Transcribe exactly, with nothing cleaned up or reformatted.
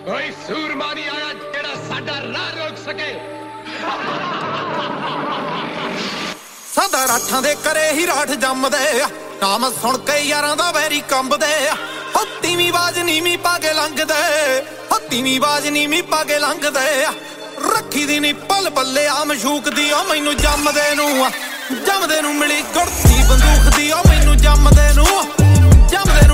ਕੋਈ ਸੂਰਮਾ ਨਹੀਂ ਆਇਆ ਜਿਹੜਾ ਸਾਡਾ ਰਾਹ ਰੋਕ ਸਕੇ। ਸਾਡਾ ਰਾਠਾਂ ਦੇ ਕਰੇ ਹੀ ਰਾਠ ਜੰਮਦੇ ਆ, ਨਾਮ ਸੁਣ ਕੇ ਯਾਰਾਂ ਦਾ ਵੈਰੀ ਕੰਬਦੇ ਆ। ਹੱਤੀਵੀਂ ਬਾਜ ਨੀਵੀਂ ਪਾ ਕੇ ਲੰਘਦੇ, ਹੱਤੀਵੀਂ ਬਾਜ ਨੀਵੀਂ ਪਾ ਕੇ ਲੰਘਦੇ ਆ। ਰੱਖੀ ਦੀ ਨੀ ਪਲ ਪੱਲੇ ਆ ਮਸ਼ੂਕ ਦੀ, ਉਹ ਮੈਨੂੰ ਜੰਮਦੇ ਨੂੰ ਜੰਮਦੇ ਨੂੰ ਮਿਲੀ ਗੁੜਤੀ ਬੰਦੂਕ ਦੀ, ਉਹ ਮੈਨੂੰ ਜੰਮਦੇ ਨੂੰ